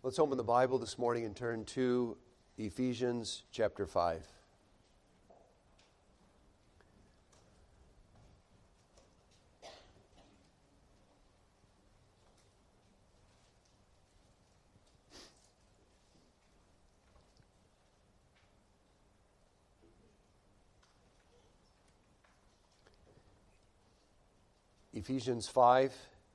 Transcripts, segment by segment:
Let's open the Bible this morning and turn to Ephesians chapter 5. Ephesians 5.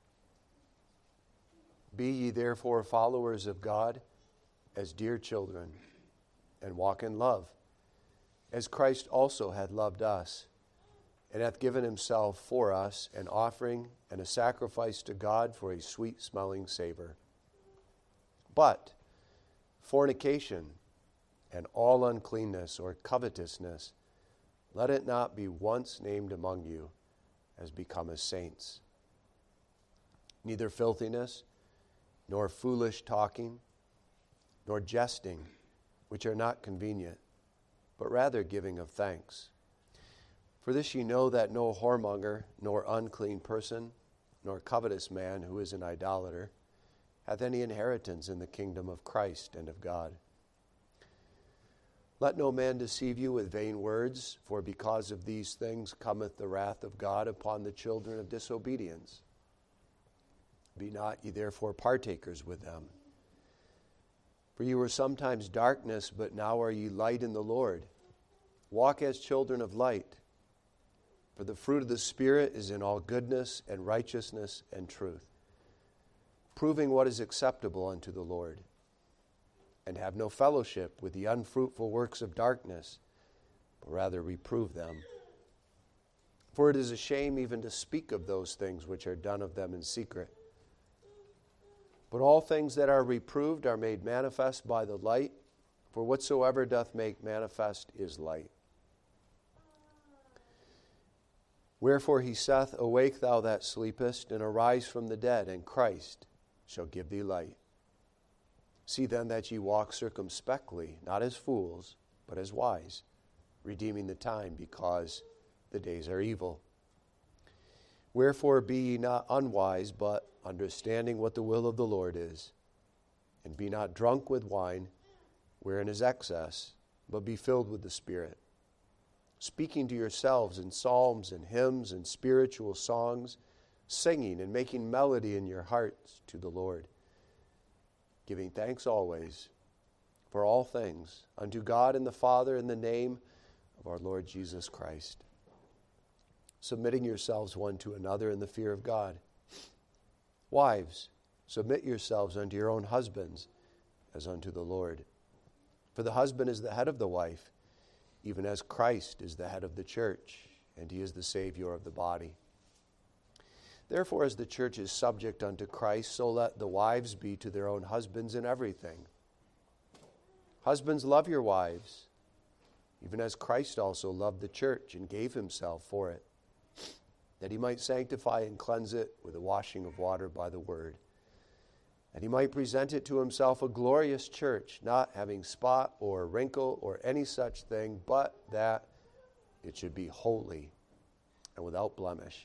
Be ye therefore followers of God as dear children, and walk in love, as Christ also hath loved us, and hath given himself for us an offering and a sacrifice to God for a sweet-smelling savor. But fornication and all uncleanness or covetousness, let it not be once named among you, as becometh saints. Neither filthiness, nor foolish talking, nor jesting, which are not convenient, but rather giving of thanks. For this ye know that no whoremonger, nor unclean person, nor covetous man who is an idolater, hath any inheritance in the kingdom of Christ and of God. Let no man deceive you with vain words, for because of these things cometh the wrath of God upon the children of disobedience. Be not ye therefore partakers with them. For ye were sometimes darkness, but now are ye light in the Lord. Walk as children of light. For the fruit of the Spirit is in all goodness and righteousness and truth, proving what is acceptable unto the Lord. And have no fellowship with the unfruitful works of darkness, but rather reprove them. For it is a shame even to speak of those things which are done of them in secret. But all things that are reproved are made manifest by the light, for whatsoever doth make manifest is light. Wherefore he saith, Awake thou that sleepest, and arise from the dead, and Christ shall give thee light. See then that ye walk circumspectly, not as fools, but as wise, redeeming the time, because the days are evil. Wherefore be ye not unwise, but understanding what the will of the Lord is. And be not drunk with wine, wherein is excess, but be filled with the Spirit, speaking to yourselves in psalms and hymns and spiritual songs, singing and making melody in your hearts to the Lord, giving thanks always for all things unto God and the Father in the name of our Lord Jesus Christ, submitting yourselves one to another in the fear of God. Wives, submit yourselves unto your own husbands as unto the Lord. For the husband is the head of the wife, even as Christ is the head of the church, and he is the Savior of the body. Therefore, as the church is subject unto Christ, so let the wives be to their own husbands in everything. Husbands, love your wives, even as Christ also loved the church and gave himself for it, that he might sanctify and cleanse it with the washing of water by the word, that he might present it to himself a glorious church, not having spot or wrinkle or any such thing, but that it should be holy and without blemish.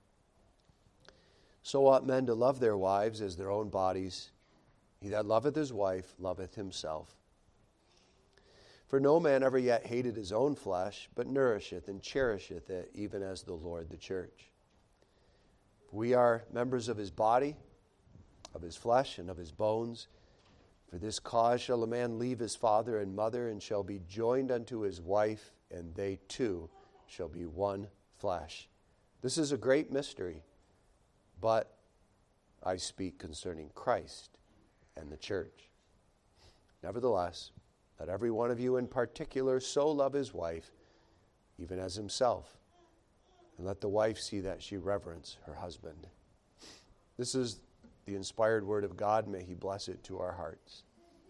So ought men to love their wives as their own bodies. He that loveth his wife loveth himself. For no man ever yet hated his own flesh, but nourisheth and cherisheth it, even as the Lord the church. We are members of his body, of his flesh, and of his bones. For this cause shall a man leave his father and mother, and shall be joined unto his wife, and they two shall be one flesh. This is a great mystery, but I speak concerning Christ and the church. Nevertheless, let every one of you in particular so love his wife, even as himself, and let the wife see that she reverence her husband. This is the inspired word of God. May he bless it to our hearts.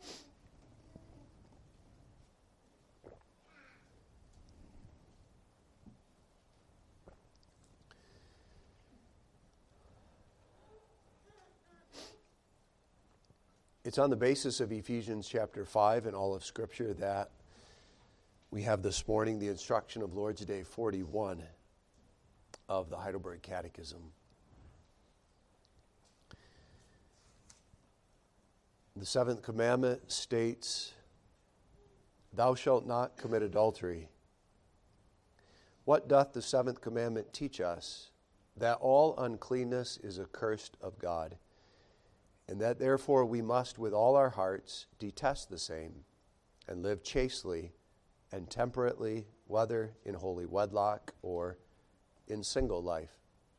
It's on the basis of Ephesians chapter 5 and all of Scripture that we have this morning the instruction of Lord's Day 41 of the Heidelberg Catechism. The seventh commandment states, "Thou shalt not commit adultery." What doth the seventh commandment teach us? That all uncleanness is accursed of God, and that therefore we must with all our hearts detest the same, and live chastely and temperately, whether in holy wedlock or in single life.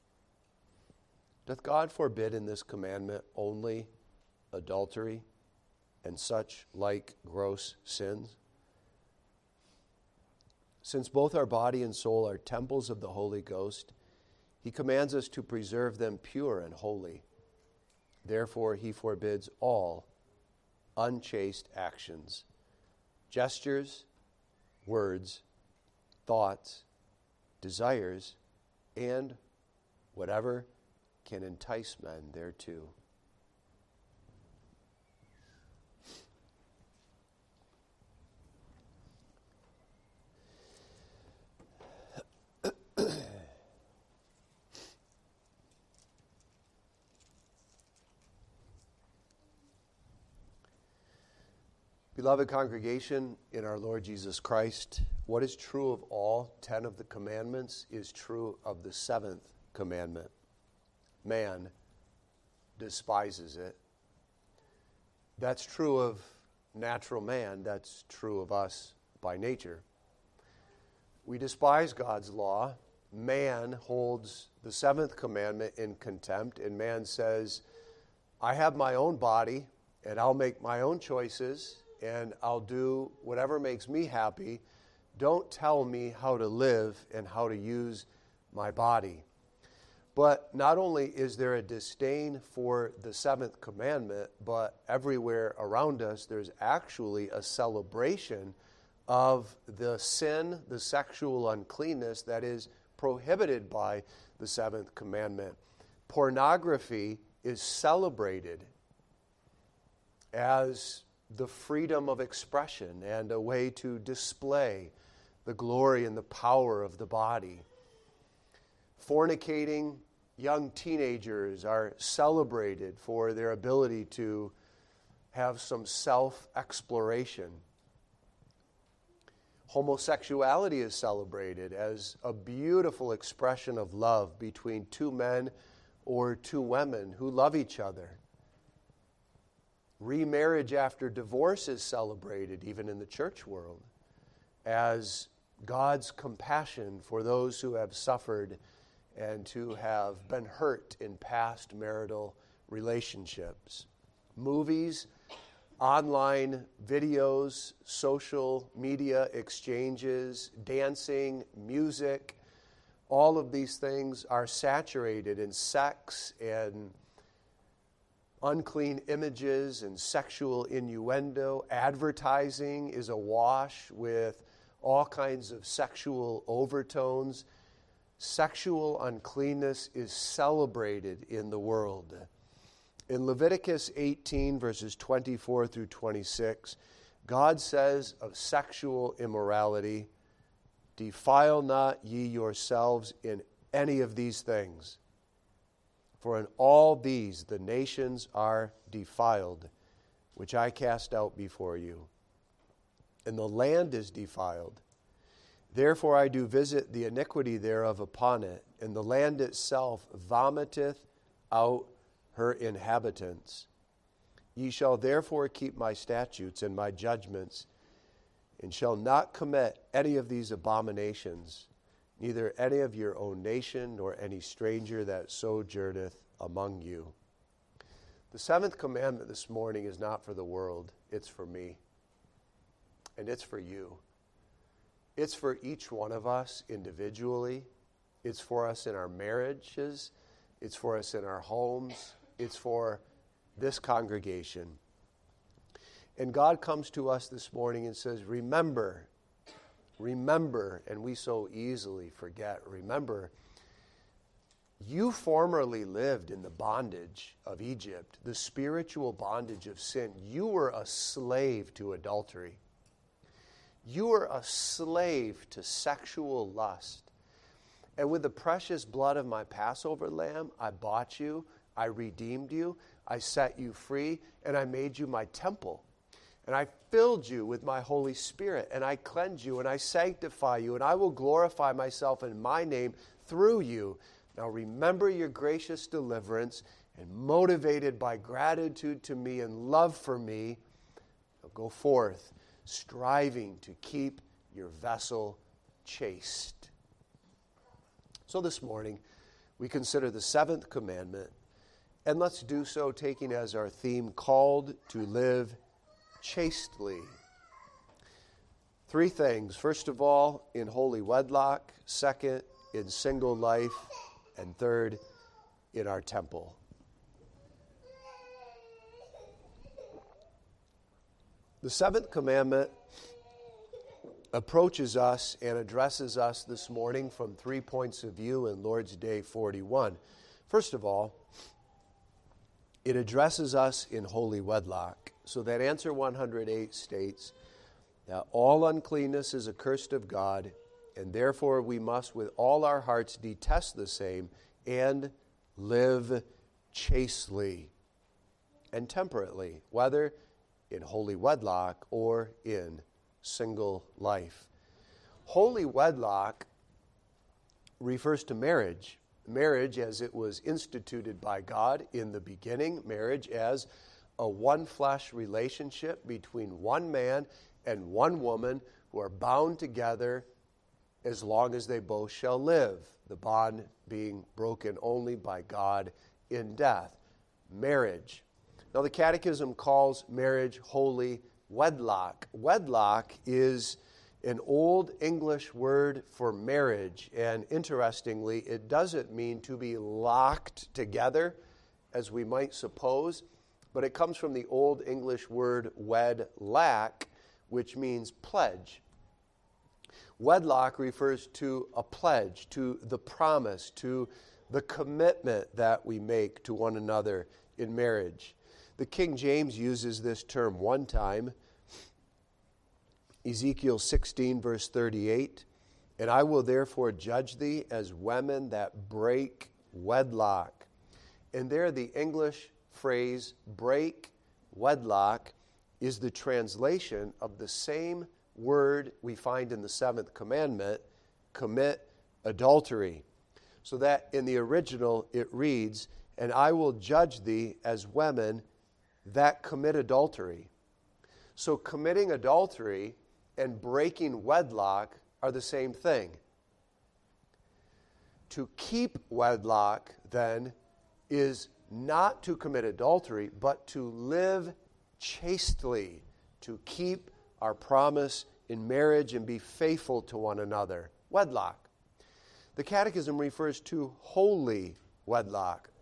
Doth God forbid in this commandment only adultery and such like gross sins? Since both our body and soul are temples of the Holy Ghost, he commands us to preserve them pure and holy. Therefore, he forbids all unchaste actions, gestures, words, thoughts, desires, and whatever can entice men thereto. Beloved congregation in our Lord Jesus Christ, what is true of all 10 of the commandments is true of the seventh commandment. Man despises it. That's true of natural man. That's true of us by nature. We despise God's law. Man holds the seventh commandment in contempt, and man says, I have my own body, and I'll make my own choices, and I'll do whatever makes me happy. Don't tell me how to live and how to use my body. But not only is there a disdain for the seventh commandment, but everywhere around us there's actually a celebration of the sin, the sexual uncleanness that is prohibited by the seventh commandment. Pornography is celebrated as the freedom of expression and a way to display the glory and the power of the body. Fornicating young teenagers are celebrated for their ability to have some self-exploration. Homosexuality is celebrated as a beautiful expression of love between two men or two women who love each other. Remarriage after divorce is celebrated, even in the church world, as God's compassion for those who have suffered and who have been hurt in past marital relationships. Movies, online videos, social media exchanges, dancing, music, all of these things are saturated in sex and unclean images and sexual innuendo. Advertising is awash with all kinds of sexual overtones. Sexual uncleanness is celebrated in the world. In Leviticus 18, verses 24 through 26, God says of sexual immorality, "Defile not ye yourselves in any of these things. For in all these the nations are defiled, which I cast out before you. And the land is defiled. Therefore I do visit the iniquity thereof upon it, and the land itself vomiteth out her inhabitants. Ye shall therefore keep my statutes and my judgments, and shall not commit any of these abominations, neither any of your own nation, nor any stranger that sojourneth among you." The seventh commandment this morning is not for the world, it's for me. And it's for you. It's for each one of us individually. It's for us in our marriages. It's for us in our homes. It's for this congregation. And God comes to us this morning and says, remember, and we so easily forget, remember, you formerly lived in the bondage of Egypt, the spiritual bondage of sin. You were a slave to adultery. You were a slave to sexual lust. And with the precious blood of my Passover lamb, I bought you, I redeemed you, I set you free, and I made you my temple. And I filled you with my Holy Spirit, and I cleanse you, and I sanctify you, and I will glorify myself in my name through you. Now remember your gracious deliverance, and motivated by gratitude to me and love for me, go forth, striving to keep your vessel chaste. So this morning, we consider the seventh commandment, and let's do so taking as our theme, called to live chastely. Three things. First of all, in holy wedlock. Second, in single life. And third, in our temple. The seventh commandment approaches us and addresses us this morning from 3 points of view in Lord's Day 41. First of all, it addresses us in holy wedlock. So that answer 108 states that all uncleanness is accursed of God, and therefore we must with all our hearts detest the same and live chastely and temperately, whether in holy wedlock or in single life. Holy wedlock refers to marriage. Marriage as it was instituted by God in the beginning, marriage as a one-flesh relationship between one man and one woman who are bound together as long as they both shall live, the bond being broken only by God in death. Marriage. Now the Catechism calls marriage holy wedlock. Wedlock is an old English word for marriage, and interestingly, it doesn't mean to be locked together, as we might suppose, but it comes from the old English word wedlack, which means pledge. Wedlock refers to a pledge, to the promise, to the commitment that we make to one another in marriage. The King James uses this term one time, Ezekiel 16, verse 38, and I will therefore judge thee as women that break wedlock. And there the English phrase break wedlock is the translation of the same word we find in the seventh commandment, commit adultery. So that in the original it reads, and I will judge thee as women that commit adultery. So committing adultery and breaking wedlock are the same thing. To keep wedlock, then, is not to commit adultery, but to live chastely, to keep our promise in marriage and be faithful to one another. Wedlock. The Catechism refers to holy wedlock.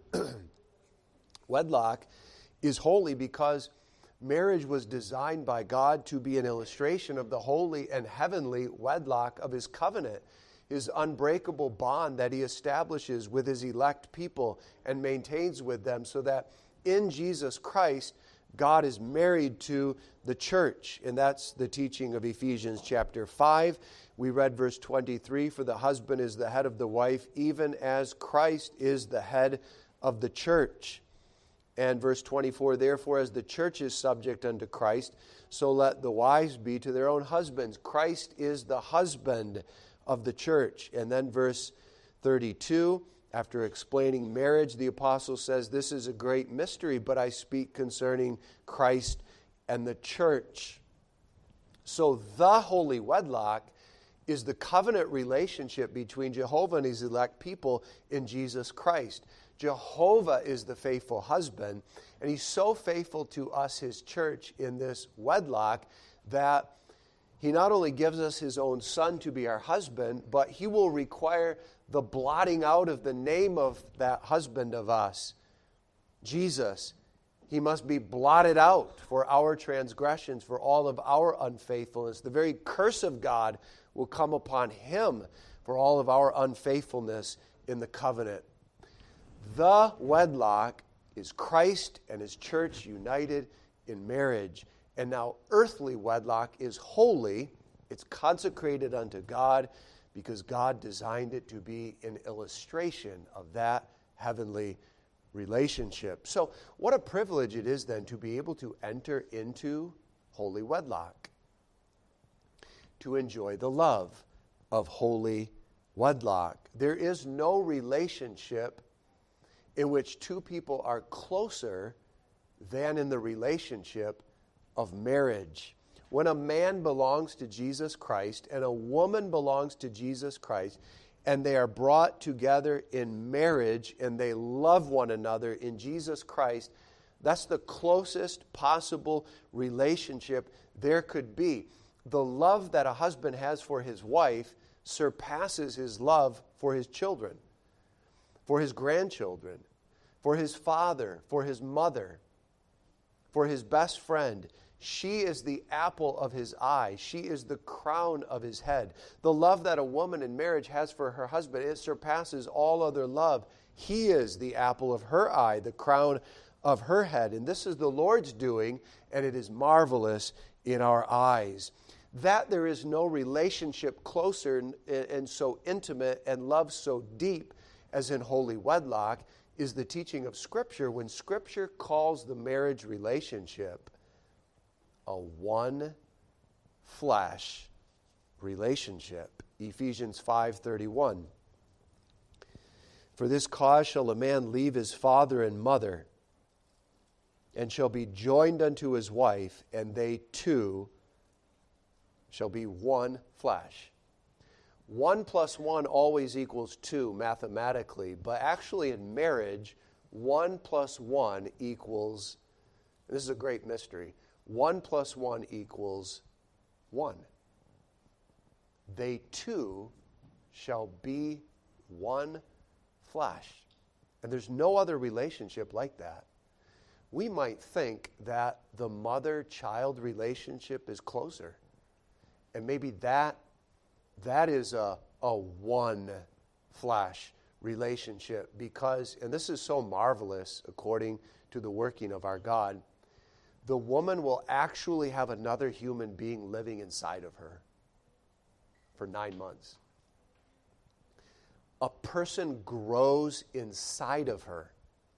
Wedlock is holy because marriage was designed by God to be an illustration of the holy and heavenly wedlock of his covenant, his unbreakable bond that he establishes with his elect people and maintains with them, so that in Jesus Christ, God is married to the church. And that's the teaching of Ephesians chapter 5. We read verse 23, for the husband is the head of the wife, even as Christ is the head of the church. And verse 24, therefore, as the church is subject unto Christ, so let the wives be to their own husbands. Christ is the husband of the church. And then verse 32, after explaining marriage, the apostle says, this is a great mystery, but I speak concerning Christ and the church. So the holy wedlock is the covenant relationship between Jehovah and his elect people in Jesus Christ. Jehovah is the faithful husband, and he's so faithful to us, his church, in this wedlock that he not only gives us his own son to be our husband, but he will require the blotting out of the name of that husband of us, Jesus. He must be blotted out for our transgressions, for all of our unfaithfulness. The very curse of God will come upon him for all of our unfaithfulness in the covenant. The wedlock is Christ and his church united in marriage. And now earthly wedlock is holy. It's consecrated unto God because God designed it to be an illustration of that heavenly relationship. So what a privilege it is then to be able to enter into holy wedlock, to enjoy the love of holy wedlock. There is no relationship in which two people are closer than in the relationship of marriage. When a man belongs to Jesus Christ and a woman belongs to Jesus Christ, and they are brought together in marriage and they love one another in Jesus Christ, that's the closest possible relationship there could be. The love that a husband has for his wife surpasses his love for his children, for his grandchildren, for his father, for his mother, for his best friend. She is the apple of his eye. She is the crown of his head. The love that a woman in marriage has for her husband, it surpasses all other love. He is the apple of her eye, the crown of her head. And this is the Lord's doing, and it is marvelous in our eyes. That there is no relationship closer and so intimate and love so deep as in holy wedlock is the teaching of Scripture, when Scripture calls the marriage relationship a one flesh relationship. Ephesians 5:31. For this cause shall a man leave his father and mother, and shall be joined unto his wife, and they two shall be one flesh. 1 + 1 always equals 2 mathematically, but actually in marriage, 1 + 1 equals, this is a great mystery, 1 + 1 equals 1. They two shall be one flesh. And there's no other relationship like that. We might think that the mother-child relationship is closer. And maybe that is a one flesh relationship because, and this is so marvelous according to the working of our God, the woman will actually have another human being living inside of her for 9 months. A person grows inside of her.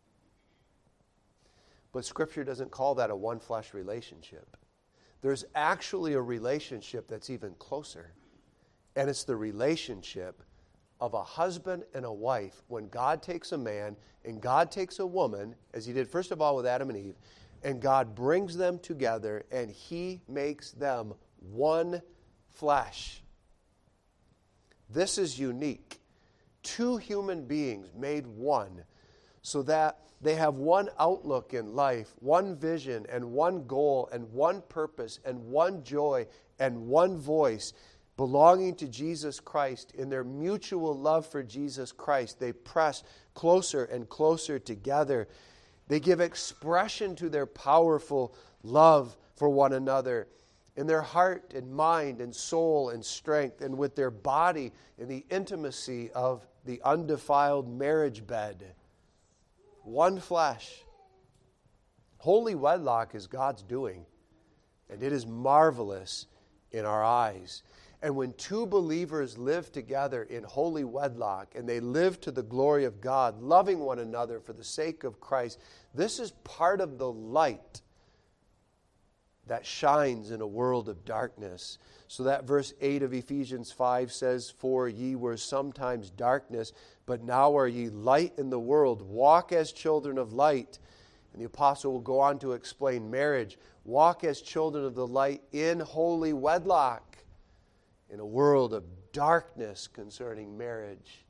But Scripture doesn't call that a one flesh relationship. There's actually a relationship that's even closer. And it's the relationship of a husband and a wife when God takes a man and God takes a woman, as he did first of all with Adam and Eve, and God brings them together and he makes them one flesh. This is unique. Two human beings made one so that they have one outlook in life, one vision and one goal and one purpose and one joy and one voice belonging to Jesus Christ. In their mutual love for Jesus Christ, they press closer and closer together. They give expression to their powerful love for one another in their heart and mind and soul and strength, and with their body in the intimacy of the undefiled marriage bed. One flesh. Holy wedlock is God's doing, and it is marvelous in our eyes. And when two believers live together in holy wedlock, and they live to the glory of God, loving one another for the sake of Christ, this is part of the light that shines in a world of darkness. So that verse 8 of Ephesians 5 says, For ye were sometimes darkness, but now are ye light in the world. Walk as children of light. And the apostle will go on to explain marriage. Walk as children of the light in holy wedlock, in a world of darkness concerning marriage.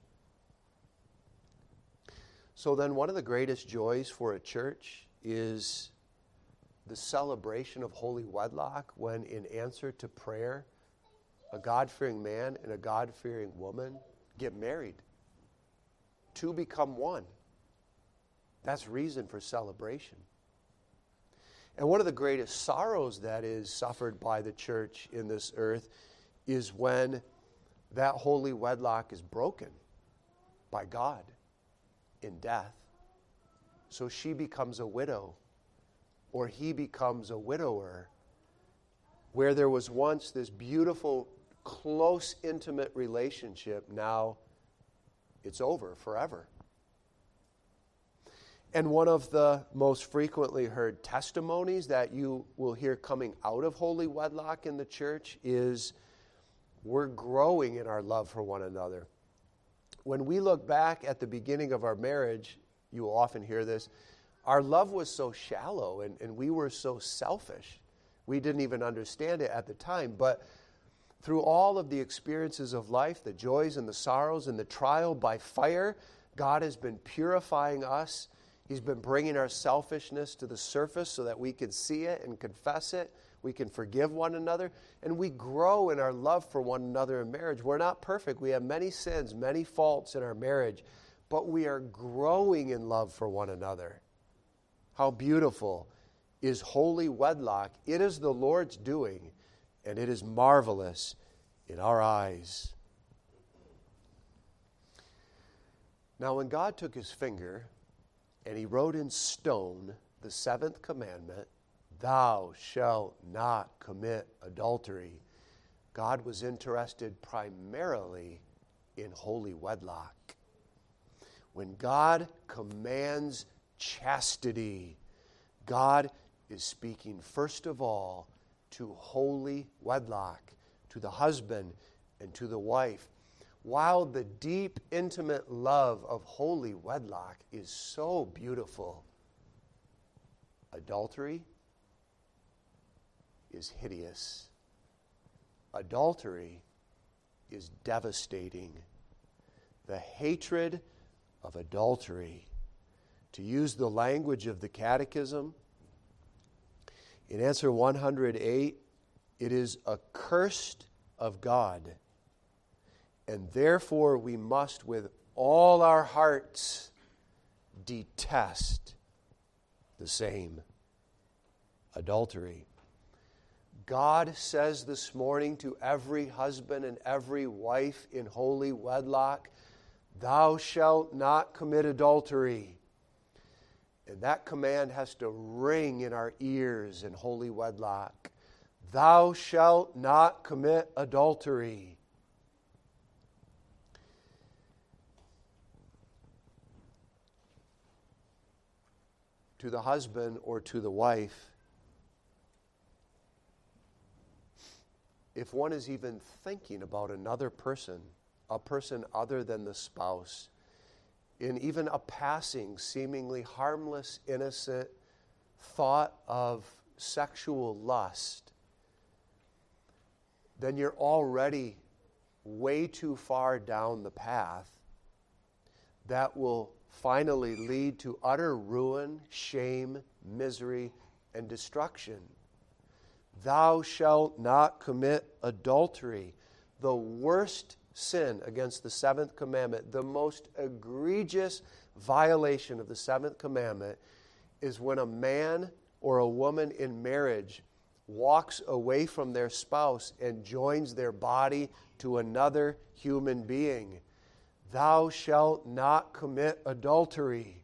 So then one of the greatest joys for a church is the celebration of holy wedlock, when in answer to prayer, a God-fearing man and a God-fearing woman get married. Two become one. That's reason for celebration. And one of the greatest sorrows that is suffered by the church in this earth is when that holy wedlock is broken by God in death. So she becomes a widow, or he becomes a widower, where there was once this beautiful, close, intimate relationship. Now it's over forever. And one of the most frequently heard testimonies that you will hear coming out of holy wedlock in the church is we're growing in our love for one another. When we look back at the beginning of our marriage, you will often hear this, our love was so shallow and we were so selfish. We didn't even understand it at the time. But through all of the experiences of life, the joys and the sorrows and the trial by fire, God has been purifying us. He's been bringing our selfishness to the surface so that we can see it and confess it. We can forgive one another. And we grow in our love for one another in marriage. We're not perfect. We have many sins, many faults in our marriage. But we are growing in love for one another. How beautiful is holy wedlock. It is the Lord's doing, and it is marvelous in our eyes. Now, when God took his finger and he wrote in stone the seventh commandment, thou shalt not commit adultery, God was interested primarily in holy wedlock. When God commands chastity, God is speaking first of all to holy wedlock, to the husband and to the wife. While the deep, intimate love of holy wedlock is so beautiful, adultery is hideous. Adultery is devastating. The hatred of adultery. To use the language of the Catechism, in answer 108, it is accursed of God, and therefore we must with all our hearts detest the same. Adultery. God says this morning to every husband and every wife in holy wedlock, thou shalt not commit adultery. And that command has to ring in our ears in holy wedlock. Thou shalt not commit adultery. To the husband or to the wife, if one is even thinking about another person, a person other than the spouse, in even a passing, seemingly harmless, innocent thought of sexual lust, then you're already way too far down the path that will finally lead to utter ruin, shame, misery, and destruction. Thou shalt not commit adultery. The worst sin against the seventh commandment, the most egregious violation of the seventh commandment, is when a man or a woman in marriage walks away from their spouse and joins their body to another human being. Thou shalt not commit adultery.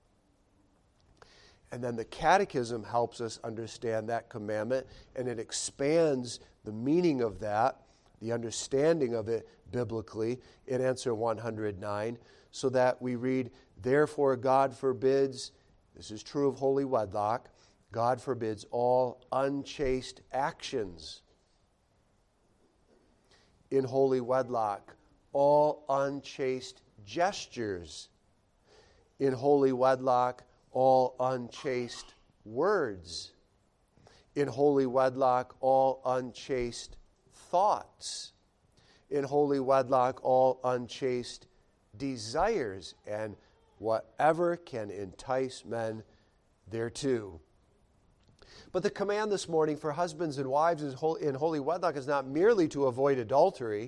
And then the Catechism helps us understand that commandment, and it expands the meaning of that, the understanding of it biblically, in answer 109, so that we read, therefore God forbids, this is true of holy wedlock, God forbids all unchaste actions. In holy wedlock, all unchaste gestures. In holy wedlock, all unchaste words. In holy wedlock, all unchaste thoughts. In holy wedlock, all unchaste desires, and whatever can entice men thereto. But the command this morning for husbands and wives in holy wedlock is not merely to avoid adultery.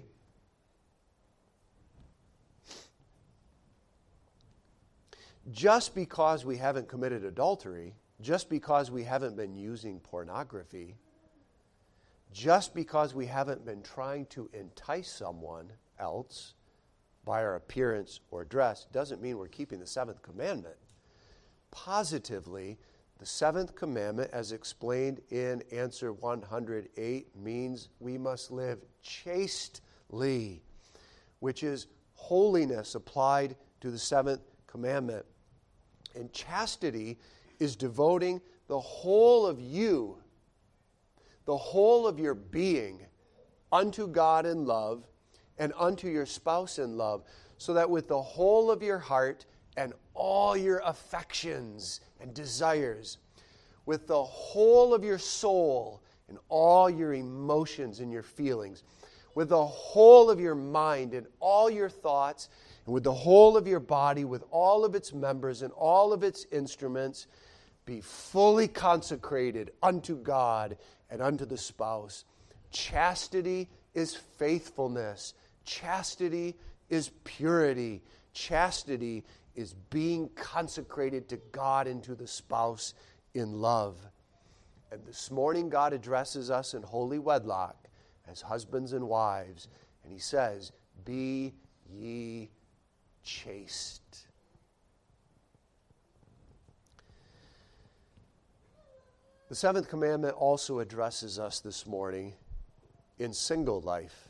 Just because we haven't committed adultery, just because we haven't been using pornography, just because we haven't been trying to entice someone else by our appearance or dress, doesn't mean we're keeping the seventh commandment. Positively, the seventh commandment, as explained in answer 108, means we must live chastely, which is holiness applied to the seventh commandment. And chastity is devoting the whole of you, the whole of your being, unto God in love and unto your spouse in love, so that with the whole of your heart and all your affections and desires, with the whole of your soul and all your emotions and your feelings, with the whole of your mind and all your thoughts, and with the whole of your body, with all of its members and all of its instruments, be fully consecrated unto God and unto the spouse. Chastity is faithfulness. Chastity is purity. Chastity is being consecrated to God and to the spouse in love. And this morning God addresses us in holy wedlock as husbands and wives, and he says, be ye chaste. The seventh commandment also addresses us this morning in single life.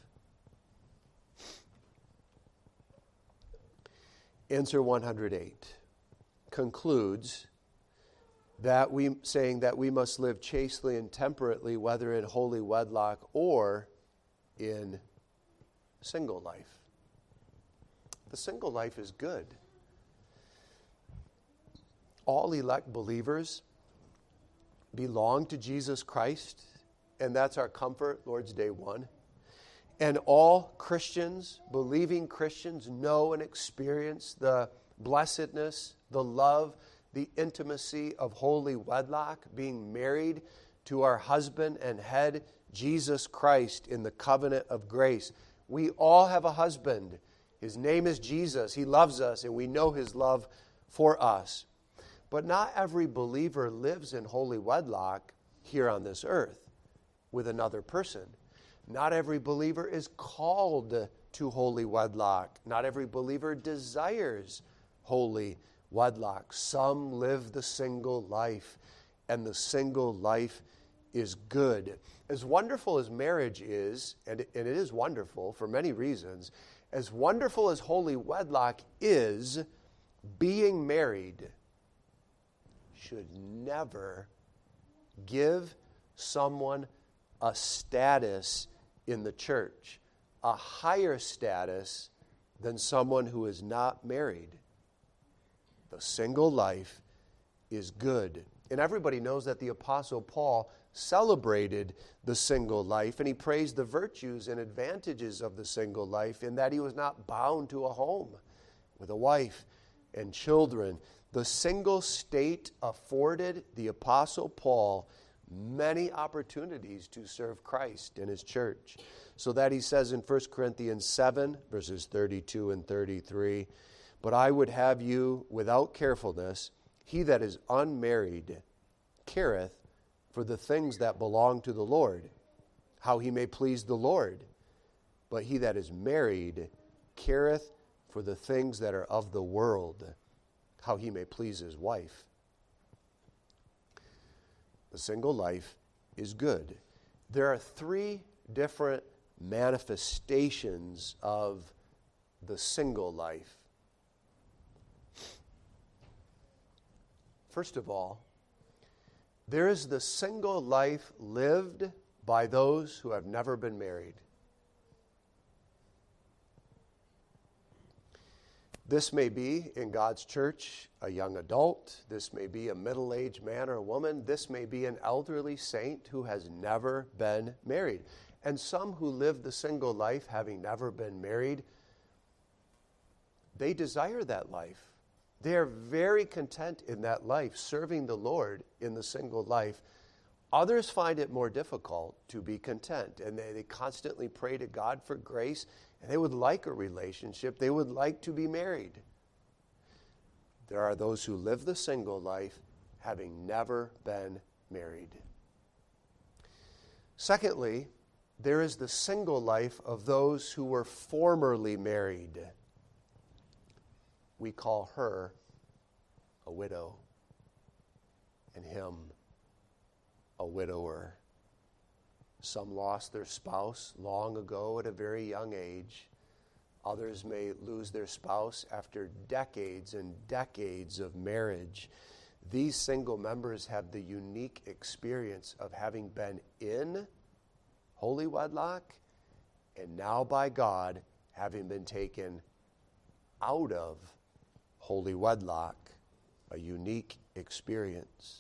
Answer 108 concludes saying that we must live chastely and temperately, whether in holy wedlock or in single life. The single life is good. All elect believers belong to Jesus Christ, and that's our comfort, Lord's Day 1. And all Christians, believing Christians, know and experience the blessedness, the love, the intimacy of holy wedlock, being married to our husband and head, Jesus Christ, in the covenant of grace. We all have a husband. His name is Jesus. He loves us, and we know his love for us. But not every believer lives in holy wedlock here on this earth with another person. Not every believer is called to holy wedlock. Not every believer desires holy wedlock. Some live the single life, and the single life is good. As wonderful as marriage is, and it is wonderful for many reasons, as wonderful as holy wedlock is, being married should never give someone a status in the church, a higher status than someone who is not married. The single life is good. And everybody knows that the Apostle Paul celebrated the single life, and he praised the virtues and advantages of the single life in that he was not bound to a home with a wife and children. The single state afforded the Apostle Paul many opportunities to serve Christ in his church. So that he says in 1 Corinthians 7, verses 32 and 33, but I would have you without carefulness, he that is unmarried careth for the things that belong to the Lord, how he may please the Lord. But he that is married careth for the things that are of the world, how he may please his wife. The single life is good. There are three different manifestations of the single life. First of all, there is the single life lived by those who have never been married. This may be, in God's church, a young adult. This may be a middle-aged man or woman. This may be an elderly saint who has never been married. And some who live the single life, having never been married, they desire that life. They are very content in that life, serving the Lord in the single life. Others find it more difficult to be content, and they constantly pray to God for grace, and they would like a relationship. They would like to be married. There are those who live the single life, having never been married. Secondly, there is the single life of those who were formerly married. We call her a widow, and him a widower. Some lost their spouse long ago at a very young age. Others may lose their spouse after decades and decades of marriage. These single members have the unique experience of having been in holy wedlock and now by God having been taken out of holy wedlock, a unique experience.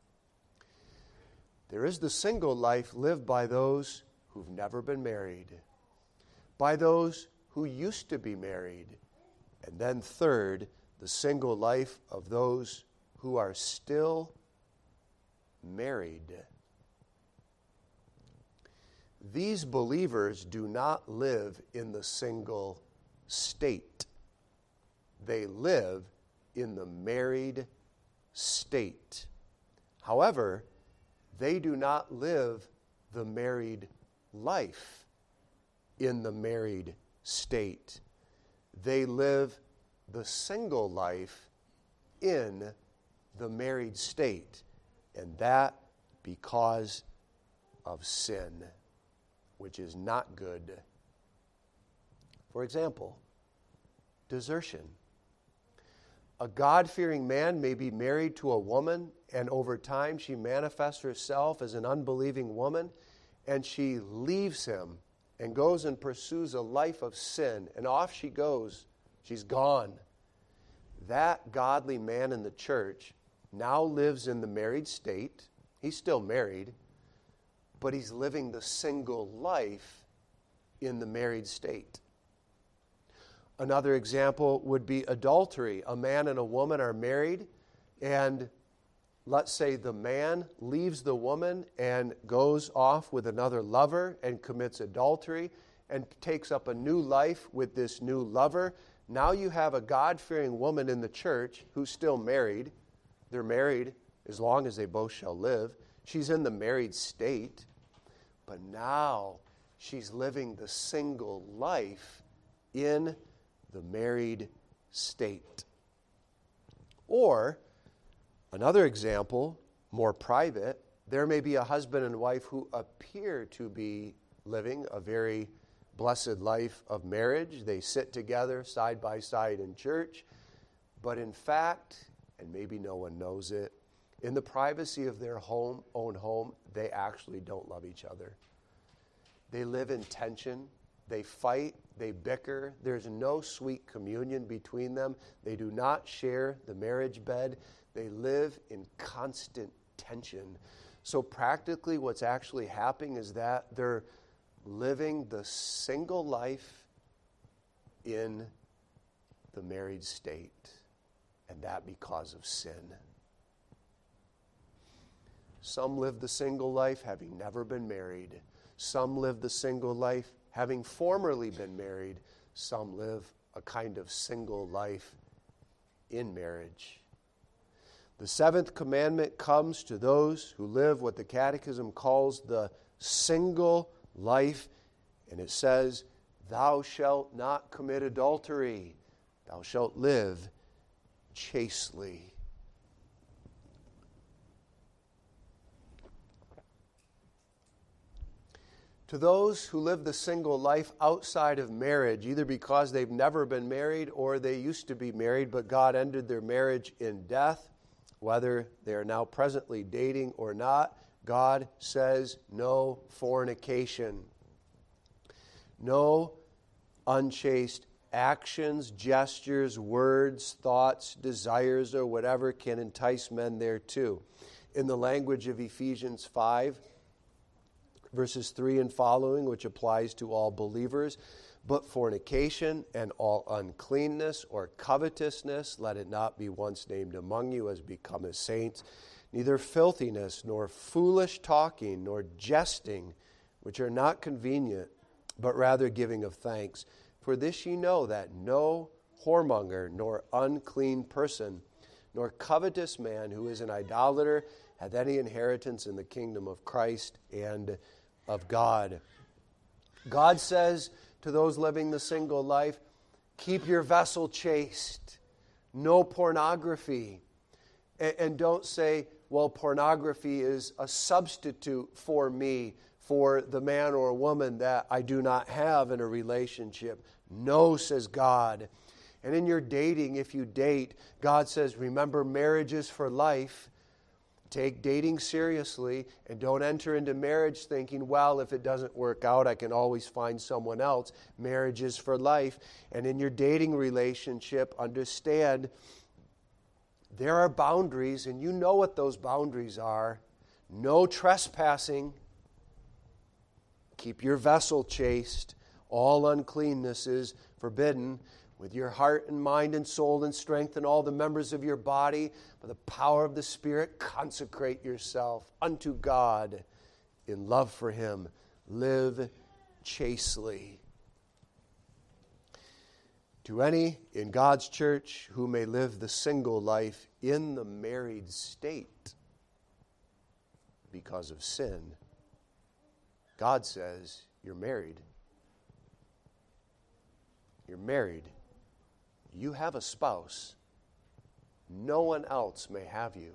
There is the single life lived by those who've never been married, by those who used to be married, and then third, the single life of those who are still married. These believers do not live in the single state. They live in the married state. However, they do not live the married life in the married state. They live the single life in the married state, and that because of sin, which is not good. For example, desertion. A God-fearing man may be married to a woman, and over time she manifests herself as an unbelieving woman, and she leaves him and goes and pursues a life of sin, and off she goes. She's gone. That godly man in the church now lives in the married state. He's still married, but he's living the single life in the married state. Another example would be adultery. A man and a woman are married, and let's say the man leaves the woman and goes off with another lover and commits adultery and takes up a new life with this new lover. Now you have a God-fearing woman in the church who's still married. They're married as long as they both shall live. She's in the married state, but now she's living the single life in the married state. Or, another example, more private, there may be a husband and wife who appear to be living a very blessed life of marriage. They sit together side by side in church, but in fact, and maybe no one knows it, in the privacy of their own home, they actually don't love each other. They live in tension. They fight. They bicker. There's no sweet communion between them. They do not share the marriage bed. They live in constant tension. So practically what's actually happening is that they're living the single life in the married state, and that because of sin. Some live the single life having never been married. Some live the single life having formerly been married. Some live a kind of single life in marriage. The seventh commandment comes to those who live what the Catechism calls the single life, and it says, "Thou shalt not commit adultery. Thou shalt live chastely." To those who live the single life outside of marriage, either because they've never been married or they used to be married, but God ended their marriage in death, whether they are now presently dating or not, God says no fornication. No unchaste actions, gestures, words, thoughts, desires, or whatever can entice men thereto. In the language of Ephesians 5, verses 3 and following, which applies to all believers, but fornication and all uncleanness or covetousness, let it not be once named among you as becometh saints, neither filthiness, nor foolish talking, nor jesting, which are not convenient, but rather giving of thanks. For this ye know, that no whoremonger, nor unclean person, nor covetous man who is an idolater, hath any inheritance in the kingdom of Christ and of God. God says to those living the single life, keep your vessel chaste, no pornography. And don't say, well, pornography is a substitute for me, for the man or woman that I do not have in a relationship. No, says God. And in your dating, if you date, God says, remember, marriage is for life. Take dating seriously and don't enter into marriage thinking, well, if it doesn't work out, I can always find someone else. Marriage is for life. And in your dating relationship, understand there are boundaries, and you know what those boundaries are. No trespassing. Keep your vessel chaste. All uncleanness is forbidden. With your heart and mind and soul and strength and all the members of your body, by the power of the Spirit, consecrate yourself unto God in love for Him. Live chastely. To any in God's church who may live the single life in the married state because of sin, God says, you're married. You're married. You have a spouse. No one else may have you.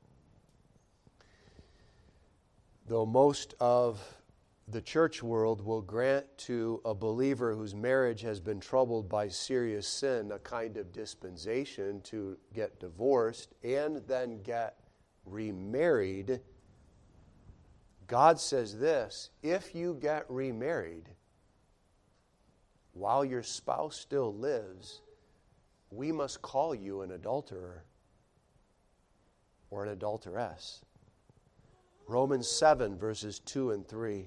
Though most of the church world will grant to a believer whose marriage has been troubled by serious sin a kind of dispensation to get divorced and then get remarried, God says this: if you get remarried while your spouse still lives, we must call you an adulterer or an adulteress. Romans 7, verses 2 and 3.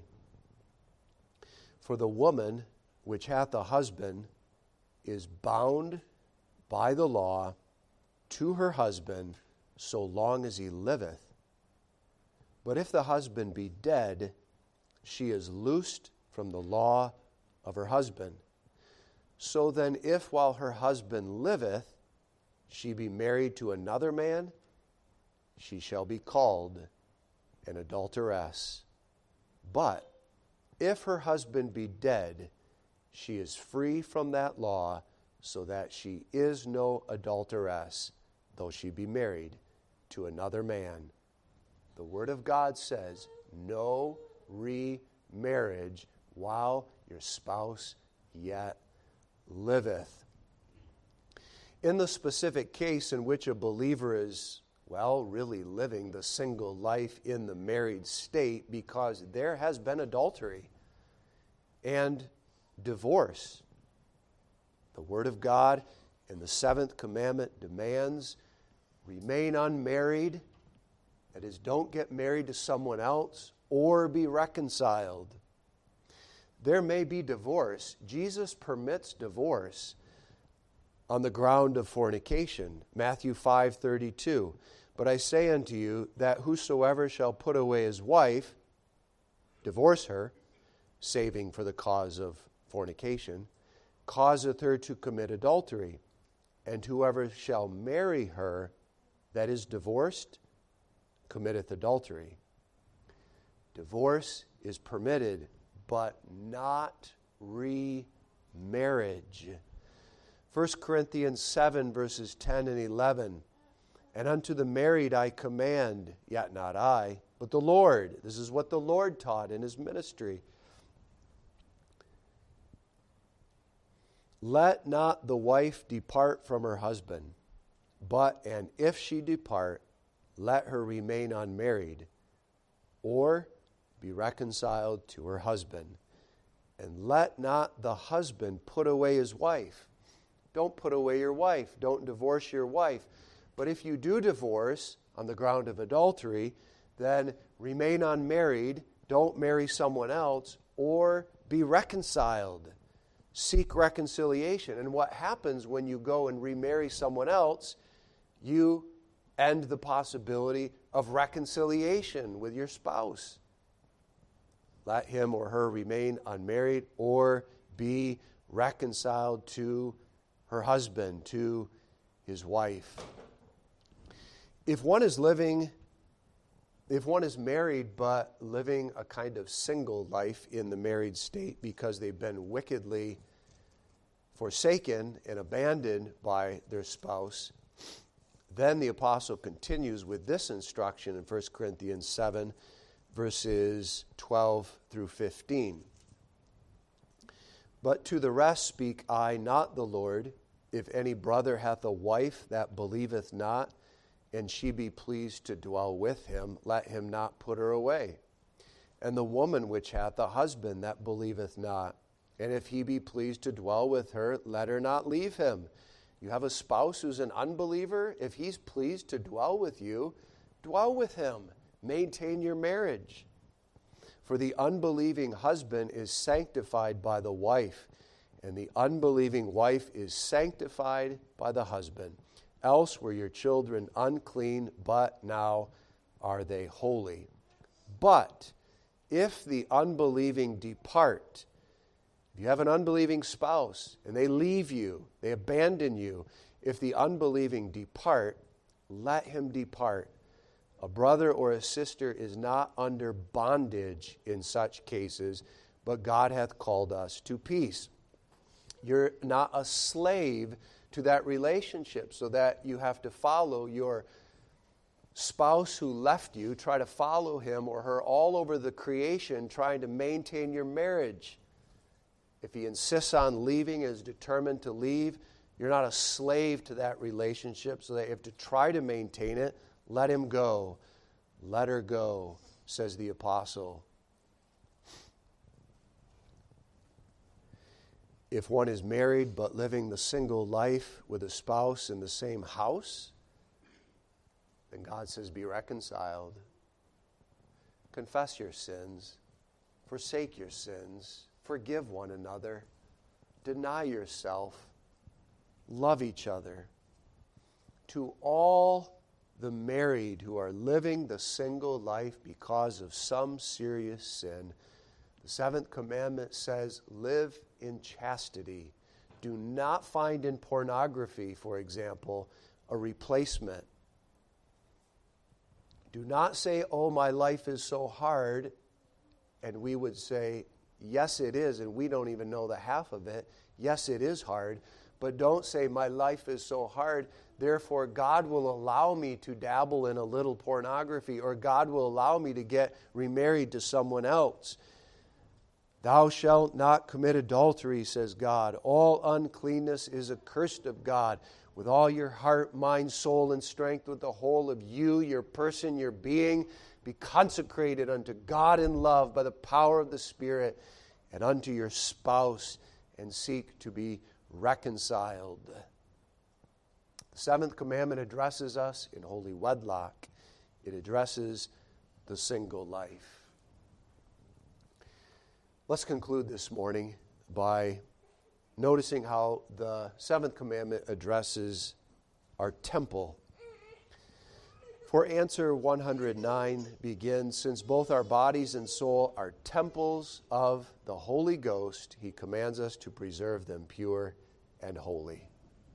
For the woman which hath a husband is bound by the law to her husband so long as he liveth. But if the husband be dead, she is loosed from the law of her husband. So then, if while her husband liveth, she be married to another man, she shall be called an adulteress. But if her husband be dead, she is free from that law, so that she is no adulteress, though she be married to another man. The Word of God says, no remarriage while your spouse yet liveth. In the specific case in which a believer is, really living the single life in the married state because there has been adultery and divorce, the Word of God in the seventh commandment demands remain unmarried. That is, don't get married to someone else or be reconciled. There may be divorce. Jesus permits divorce on the ground of fornication. Matthew 5:32. But I say unto you that whosoever shall put away his wife, divorce her, saving for the cause of fornication, causeth her to commit adultery. And whoever shall marry her that is divorced, committeth adultery. Divorce is permitted, but not remarriage. 1 Corinthians 7, verses 10 and 11. And unto the married I command, yet not I, but the Lord. This is what the Lord taught in His ministry. Let not the wife depart from her husband, and if she depart, let her remain unmarried, or be reconciled to her husband. And let not the husband put away his wife. Don't put away your wife. Don't divorce your wife. But if you do divorce on the ground of adultery, then remain unmarried, don't marry someone else, or be reconciled. Seek reconciliation. And what happens when you go and remarry someone else, you end the possibility of reconciliation with your spouse. Let him or her remain unmarried or be reconciled to her husband, to his wife. If one is married but living a kind of single life in the married state because they've been wickedly forsaken and abandoned by their spouse, then the apostle continues with this instruction in 1 Corinthians 7, verses 12 through 15. But to the rest speak I, not the Lord. If any brother hath a wife that believeth not, and she be pleased to dwell with him, let him not put her away. And the woman which hath a husband that believeth not, and if he be pleased to dwell with her, let her not leave him. You have a spouse who's an unbeliever, if he's pleased to dwell with you, dwell with him. Maintain your marriage. For the unbelieving husband is sanctified by the wife, and the unbelieving wife is sanctified by the husband. Else were your children unclean, but now are they holy. But if the unbelieving depart, if you have an unbelieving spouse and they leave you, they abandon you, if the unbelieving depart, let him depart. A brother or a sister is not under bondage in such cases, but God hath called us to peace. You're not a slave to that relationship, so that you have to follow your spouse who left you, try to follow him or her all over the creation, trying to maintain your marriage. If he insists on leaving, is determined to leave, you're not a slave to that relationship, so that you have to try to maintain it. Let him go. Let her go, says the apostle. If one is married but living the single life with a spouse in the same house, then God says, be reconciled. Confess your sins. Forsake your sins. Forgive one another. Deny yourself. Love each other. To all the married who are living the single life because of some serious sin, the seventh commandment says, live in chastity. Do not find in pornography, for example, a replacement. Do not say, oh, my life is so hard, and we would say, yes, it is, and we don't even know the half of it. Yes, it is hard, but don't say, my life is so hard, therefore God will allow me to dabble in a little pornography, or God will allow me to get remarried to someone else. Thou shalt not commit adultery, says God. All uncleanness is accursed of God. With all your heart, mind, soul, and strength, with the whole of you, your person, your being, be consecrated unto God in love by the power of the Spirit, and unto your spouse, and seek to be reconciled. The seventh commandment addresses us in holy wedlock. It addresses the single life. Let's conclude this morning by noticing how the seventh commandment addresses our temple. For answer 109 begins, since both our bodies and soul are temples of the Holy Ghost, he commands us to preserve them pure and holy.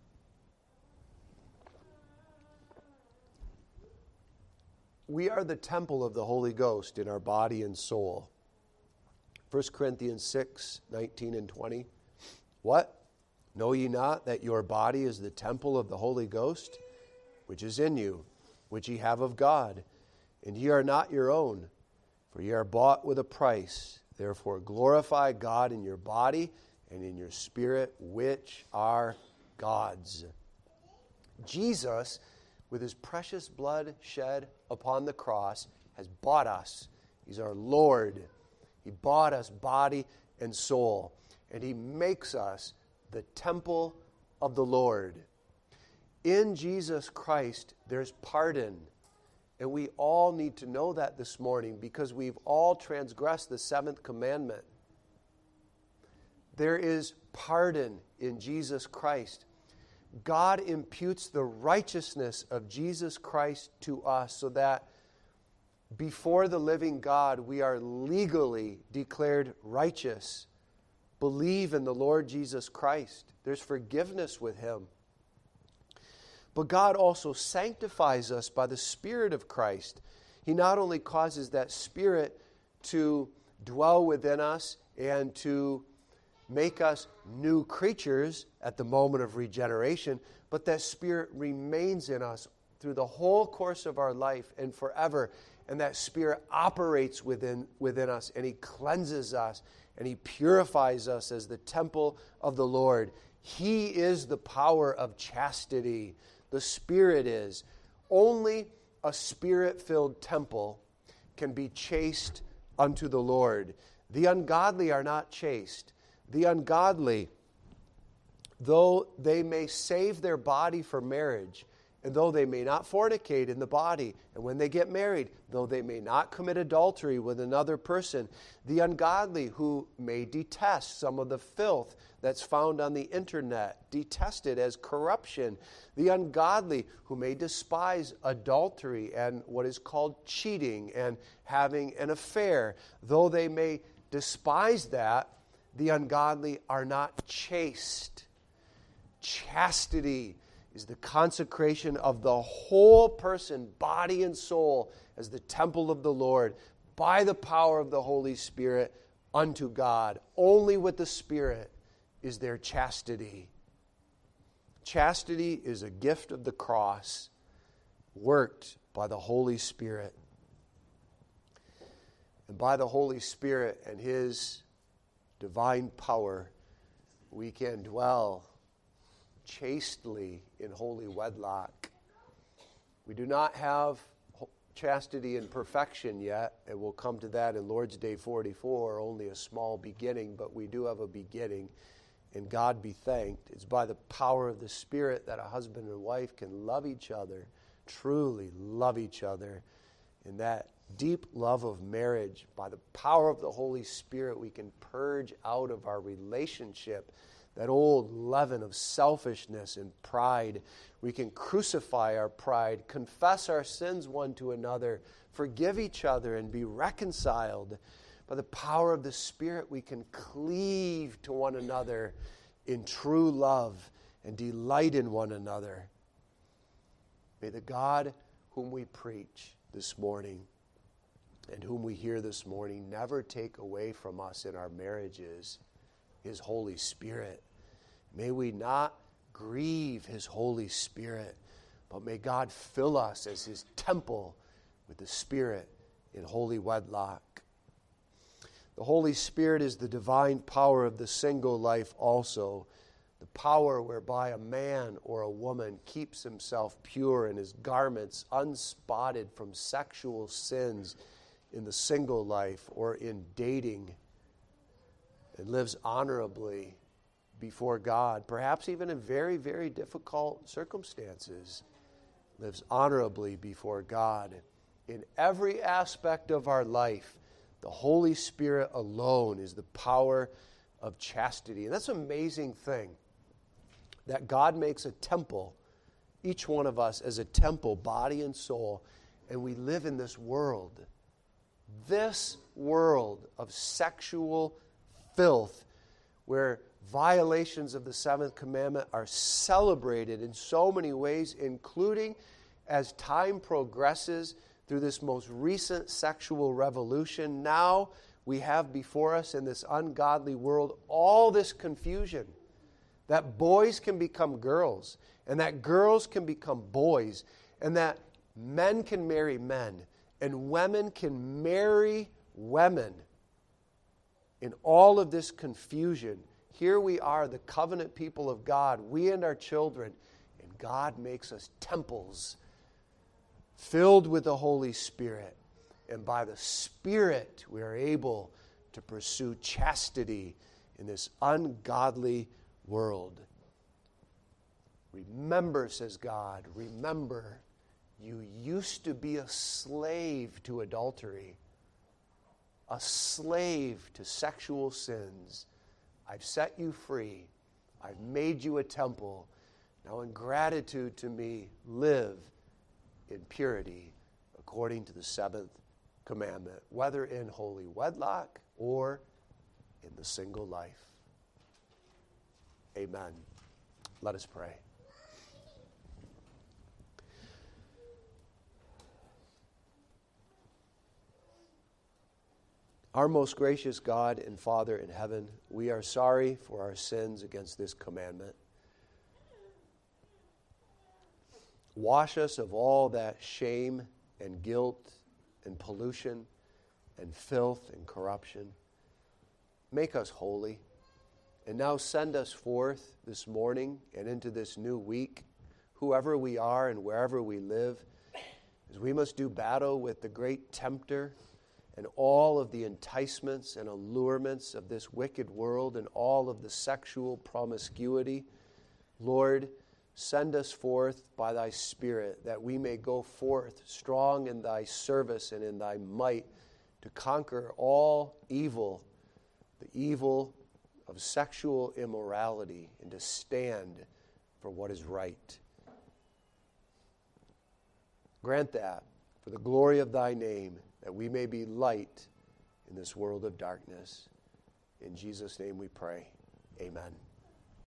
We are the temple of the Holy Ghost in our body and soul. 1 Corinthians 6, 19 and 20. What? Know ye not that your body is the temple of the Holy Ghost, which is in you, which ye have of God, and ye are not your own, for ye are bought with a price. Therefore glorify God in your body and in your spirit, which are God's. Jesus, with his precious blood shed upon the cross, has bought us. He's our Lord. He bought us body and soul, and he makes us the temple of the Lord. In Jesus Christ, there's pardon, and we all need to know that this morning because we've all transgressed the seventh commandment. There is pardon in Jesus Christ. God imputes the righteousness of Jesus Christ to us so that before the living God, we are legally declared righteous. Believe in the Lord Jesus Christ. There's forgiveness with him. But God also sanctifies us by the Spirit of Christ. He not only causes that Spirit to dwell within us and to make us new creatures at the moment of regeneration, but that Spirit remains in us through the whole course of our life and forever. And that Spirit operates within us, and He cleanses us, and He purifies us as the temple of the Lord. He is the power of chastity. The Spirit is. Only a Spirit-filled temple can be chaste unto the Lord. The ungodly are not chaste. The ungodly, though they may save their body for marriage, and though they may not fornicate in the body, and when they get married, though they may not commit adultery with another person, the ungodly who may detest some of the filth that's found on the internet, detest it as corruption, the ungodly who may despise adultery and what is called cheating and having an affair, though they may despise that, the ungodly are not chaste. Chastity is the consecration of the whole person, body and soul, as the temple of the Lord, by the power of the Holy Spirit unto God. Only with the Spirit is there chastity. Chastity is a gift of the cross, worked by the Holy Spirit. And by the Holy Spirit and His divine power, we can dwell chastely in holy wedlock. We do not have chastity in perfection yet, and we'll come to that in Lord's Day 44, only a small beginning, but we do have a beginning, and God be thanked. It's by the power of the Spirit that a husband and wife can love each other, truly love each other, and that deep love of marriage, by the power of the Holy Spirit, we can purge out of our relationship that old leaven of selfishness and pride. We can crucify our pride, confess our sins one to another, forgive each other, and be reconciled. By the power of the Spirit, we can cleave to one another in true love and delight in one another. May the God whom we preach this morning and whom we hear this morning never take away from us in our marriages His Holy Spirit. May we not grieve His Holy Spirit, but may God fill us as His temple with the Spirit in holy wedlock. The Holy Spirit is the divine power of the single life also, the power whereby a man or a woman keeps himself pure and his garments unspotted from sexual sins in the single life or in dating, and lives honorably before God, perhaps even in very, very difficult circumstances, lives honorably before God. In every aspect of our life, the Holy Spirit alone is the power of chastity. And that's an amazing thing, that God makes a temple, each one of us as a temple, body and soul, and we live in this world of sexual filth, where violations of the seventh commandment are celebrated in so many ways, including as time progresses through this most recent sexual revolution. Now we have before us in this ungodly world all this confusion, that boys can become girls, and that girls can become boys, and that men can marry men, and women can marry women. In all of this confusion, here we are, the covenant people of God, we and our children, and God makes us temples filled with the Holy Spirit. And by the Spirit, we are able to pursue chastity in this ungodly world. Remember, says God, remember, you used to be a slave to adultery, a slave to sexual sins. I've set you free. I've made you a temple. Now, in gratitude to me, live in purity according to the seventh commandment, whether in holy wedlock or in the single life. Amen. Let us pray. Our most gracious God and Father in heaven, we are sorry for our sins against this commandment. Wash us of all that shame and guilt and pollution and filth and corruption. Make us holy. And now send us forth this morning and into this new week, whoever we are and wherever we live, as we must do battle with the great tempter and all of the enticements and allurements of this wicked world and all of the sexual promiscuity. Lord, send us forth by thy Spirit, that we may go forth strong in thy service and in thy might to conquer all evil, the evil of sexual immorality, and to stand for what is right. Grant that for the glory of thy name, that we may be light in this world of darkness. In Jesus' name we pray. Amen.